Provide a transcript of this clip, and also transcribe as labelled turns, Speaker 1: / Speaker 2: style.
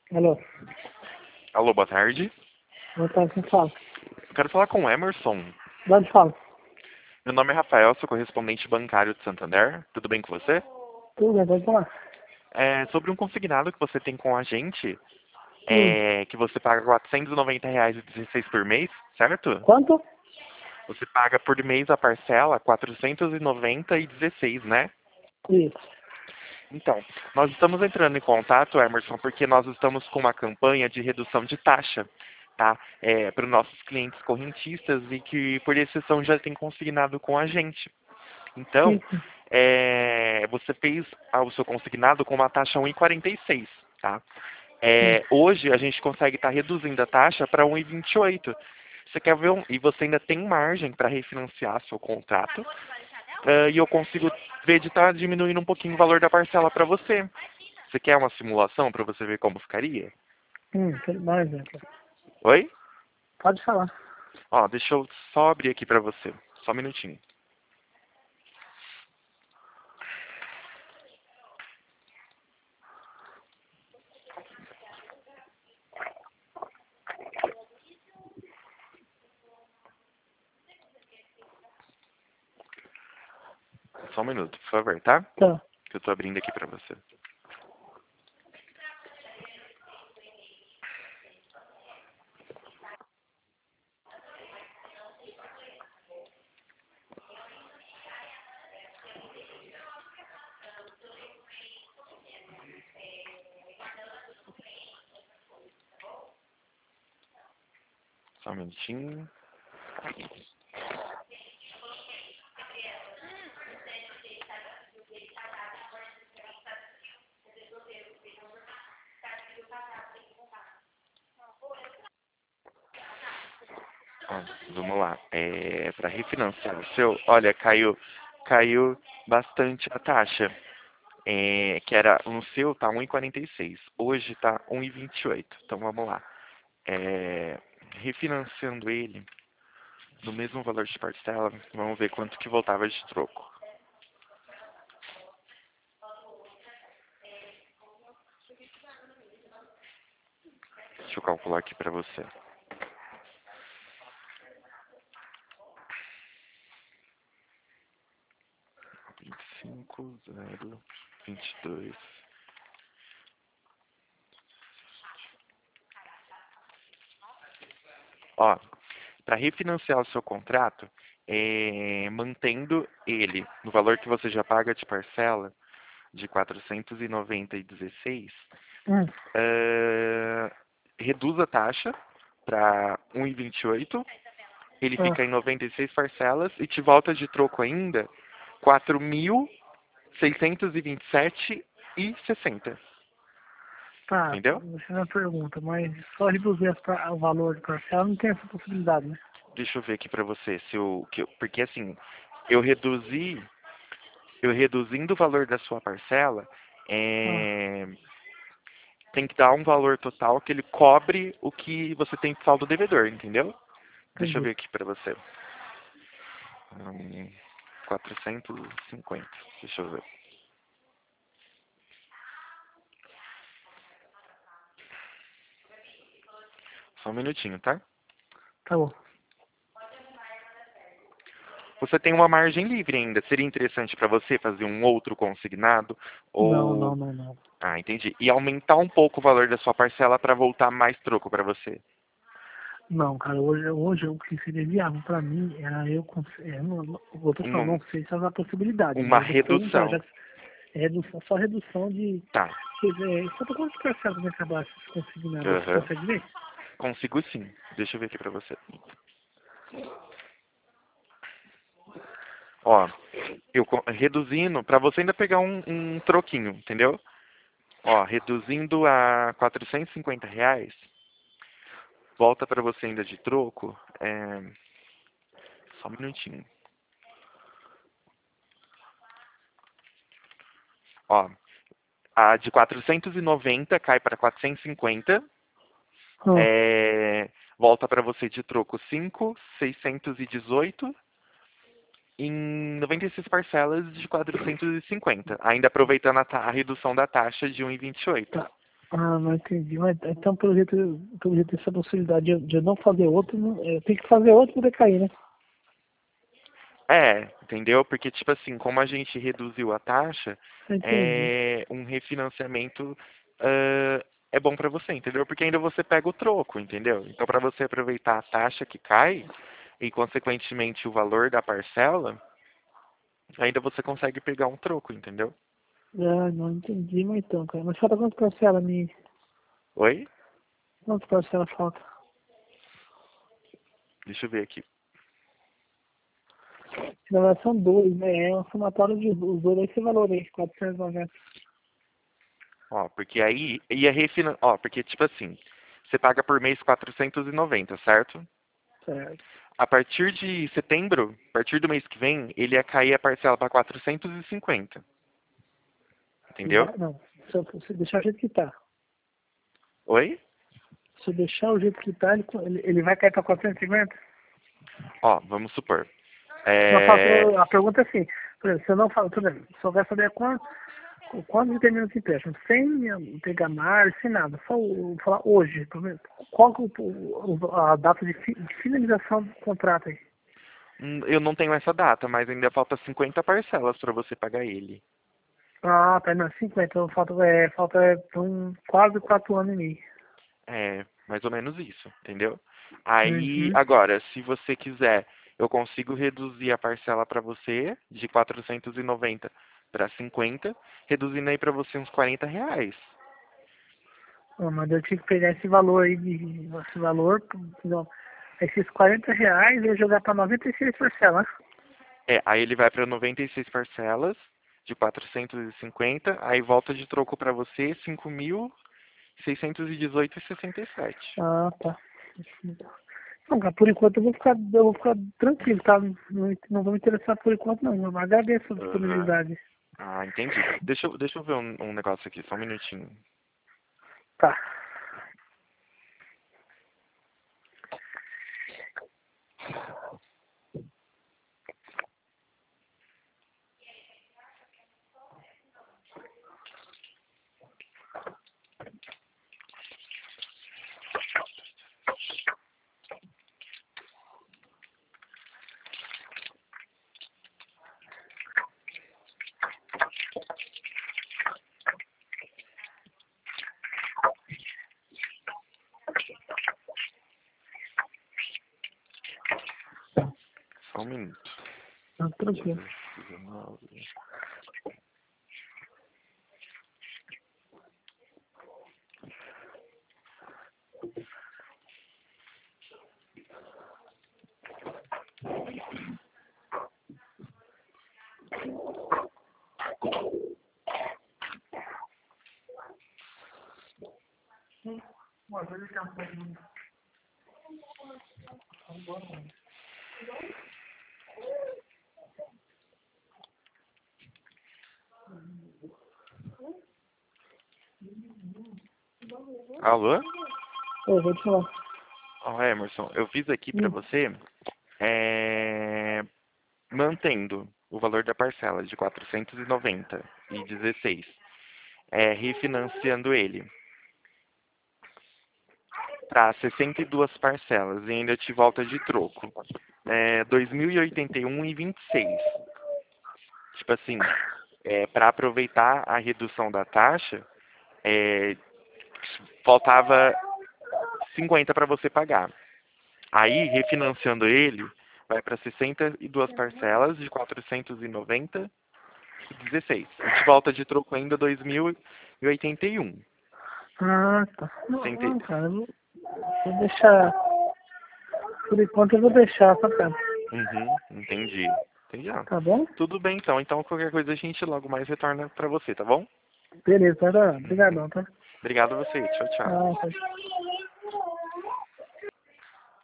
Speaker 1: Alô,
Speaker 2: Alô, boa tarde.
Speaker 1: boa tarde, quem fala?
Speaker 2: Eu quero falar com o Emerson.
Speaker 1: De onde fala?
Speaker 2: Meu nome é Rafael, sou correspondente bancário de Santander. Tudo bem com você?
Speaker 1: Tudo bem, pode falar?
Speaker 2: É sobre um consignado que você tem com a gente,
Speaker 1: Hum,
Speaker 2: que você paga R$ 490,16 por mês, certo?
Speaker 1: quanto?
Speaker 2: Você paga por mês a parcela R$ 490,16, né?
Speaker 1: Isso.
Speaker 2: Então, nós estamos entrando em contato, Emerson, porque nós estamos com uma campanha de redução de taxa, tá? Para os nossos clientes correntistas e que, por exceção, já tem consignado com a gente.
Speaker 1: Sim,
Speaker 2: Então,
Speaker 1: sim.
Speaker 2: você fez o seu consignado com uma taxa 1,46, tá?
Speaker 1: Sim.
Speaker 2: Hoje a gente consegue estar reduzindo a taxa para 1,28. Você quer ver e você ainda tem margem para refinanciar seu contrato, e eu consigo ver de estar diminuindo um pouquinho o valor da parcela para você. Você quer uma simulação para você ver como ficaria?
Speaker 1: Quero dar um exemplo.
Speaker 2: Oi?
Speaker 1: Pode falar.
Speaker 2: Ó, deixa eu só abrir aqui para você. Só um minutinho. Só um minuto, por favor, tá?
Speaker 1: Tá,
Speaker 2: Que eu tô abrindo aqui para você. Só um minutinho. Ó, vamos lá. Para refinanciar o seu, olha, caiu bastante a taxa. Que era no seu tá 1,46. Hoje tá 1,28. Então vamos lá. Refinanciando ele no mesmo valor de parcela, vamos ver quanto que voltava de troco. Deixa eu calcular aqui para você. 25,022. Ó, para refinanciar o seu contrato, mantendo ele no valor que você já paga de parcela, de 490,16,
Speaker 1: hum,
Speaker 2: reduz a taxa para 1,28, ele
Speaker 1: ah,
Speaker 2: fica em 96 parcelas e te volta de troco ainda 4.627,60.
Speaker 1: tá,
Speaker 2: Entendeu?
Speaker 1: você não pergunta, mas só reduzir o valor de parcela não tem essa possibilidade, né?
Speaker 2: Deixa eu ver aqui para você se porque assim, eu reduzi, eu reduzindo o valor da sua parcela,
Speaker 1: Ah,
Speaker 2: é, tem que dar um valor total que ele cobre o que você tem de saldo devedor, entendeu? Deixa eu ver
Speaker 1: entendi.
Speaker 2: aqui para você. Hum, 450. Deixa eu ver. Só um minutinho, tá?
Speaker 1: Tá bom.
Speaker 2: Você tem uma margem livre ainda. Seria interessante para você fazer um outro consignado
Speaker 1: Não,
Speaker 2: ou...
Speaker 1: não, não, não.
Speaker 2: Ah, entendi. E aumentar um pouco o valor da sua parcela para voltar mais troco para você.
Speaker 1: Não, cara, hoje o que seria viável pra mim era eu tô falando,
Speaker 2: Uma,
Speaker 1: não sei se há possibilidade,
Speaker 2: uma
Speaker 1: mas eu vou te perguntar, já
Speaker 2: redução.
Speaker 1: que é redução, só redução de.
Speaker 2: Tá.
Speaker 1: Quer dizer, só pra quantos parcelas vai acabar esses consignados? Você
Speaker 2: Aham.
Speaker 1: consegue ver?
Speaker 2: Consigo sim. Deixa eu ver aqui para você. Ó, reduzindo, para você ainda pegar um troquinho, entendeu? Ó, reduzindo a R$ 450, volta para você ainda de troco. Só um minutinho. Ó, a de 490 cai para 450.
Speaker 1: Ah,
Speaker 2: Volta para você de troco 5.618 em 96 parcelas de 450. Ainda aproveitando a redução da taxa de 1,28.
Speaker 1: tá. Ah, não entendi. Mas, então, pelo jeito essa possibilidade de eu não fazer outro, eu tenho que fazer outro para cair, né?
Speaker 2: É, entendeu? Porque, tipo assim, como a gente reduziu a taxa,
Speaker 1: Entendi.
Speaker 2: um refinanciamento é bom pra você, entendeu? Porque ainda você pega o troco, entendeu? Então, pra você aproveitar a taxa que cai e, consequentemente, o valor da parcela, ainda você consegue pegar um troco, entendeu?
Speaker 1: Ah, não entendi, mas então, cara. Mas falta quanto parcela, me...
Speaker 2: Oi?
Speaker 1: Quanto parcela falta?
Speaker 2: Deixa eu ver aqui.
Speaker 1: Na verdade são dois, né? É um somatório de os dois, esse valor aí, 490.
Speaker 2: Ó, porque aí ia refinan... Ó, porque, tipo assim, você paga por mês 490, certo?
Speaker 1: Certo.
Speaker 2: A partir de setembro, a partir do mês que vem, ele ia cair a parcela para 450. Entendeu?
Speaker 1: Não, se eu deixar o jeito que tá.
Speaker 2: Oi?
Speaker 1: Se eu deixar o jeito que tá, ele vai cair pra 450?
Speaker 2: Ó, vamos supor.
Speaker 1: Não,
Speaker 2: É...
Speaker 1: a pergunta é assim, por exemplo, se eu não falo, por exemplo, só vai saber quando termina esse empréstimo, sem pegar margem, sem nada, só falar hoje, por exemplo, qual que é a data de finalização do contrato aí?
Speaker 2: Eu não tenho essa data, mas ainda falta 50 parcelas para você pagar ele.
Speaker 1: Ah, tá, não, 50, então então, quase 4 anos e meio.
Speaker 2: É, mais ou menos isso, entendeu? Aí,
Speaker 1: Uhum.
Speaker 2: agora, se você quiser, eu consigo reduzir a parcela para você de 490 para 50, reduzindo aí para você uns R$ 40.
Speaker 1: Ah, mas eu tinha que pegar esse valor aí, esse valor, não, esses R$ 40 e jogar para 96 parcelas.
Speaker 2: É, aí ele vai para 96 parcelas de 450, aí volta de troco para você 5.618,67.
Speaker 1: Ah, tá. Não, cara, por enquanto eu vou ficar tranquilo, tá? Não, não vou me interessar por enquanto não, mas agradeço a
Speaker 2: Aham.
Speaker 1: disponibilidade.
Speaker 2: Ah, entendi. Deixa eu ver um negócio aqui, só um minutinho.
Speaker 1: Tá.
Speaker 2: Só um minuto.
Speaker 1: Tá tranquilo.
Speaker 2: 19. Alô?
Speaker 1: Eu vou te falar.
Speaker 2: Ó, Emerson, eu fiz aqui para
Speaker 1: Hum.
Speaker 2: você, mantendo o valor da parcela de 490,16, refinanciando ele para 62 parcelas e ainda te volta de troco. 2.081,26. Tipo assim, para aproveitar a redução da taxa, é, faltava 50 para você pagar. Aí, refinanciando ele, vai para 62 parcelas de 490,16. E te volta de troco ainda 2.081.
Speaker 1: Ah, tá.
Speaker 2: Sem
Speaker 1: Não,
Speaker 2: ter...
Speaker 1: cara, vou deixar. Por enquanto eu vou deixar, tá, cara?
Speaker 2: Uhum, entendi. Entendi. Ah,
Speaker 1: Tá bom?
Speaker 2: tudo bem então. Então qualquer coisa a gente logo mais retorna para você, tá bom?
Speaker 1: Beleza, tá?
Speaker 2: Uhum.
Speaker 1: Obrigadão, tá?
Speaker 2: Obrigado a você. Tchau, tchau.
Speaker 1: Ah, tá.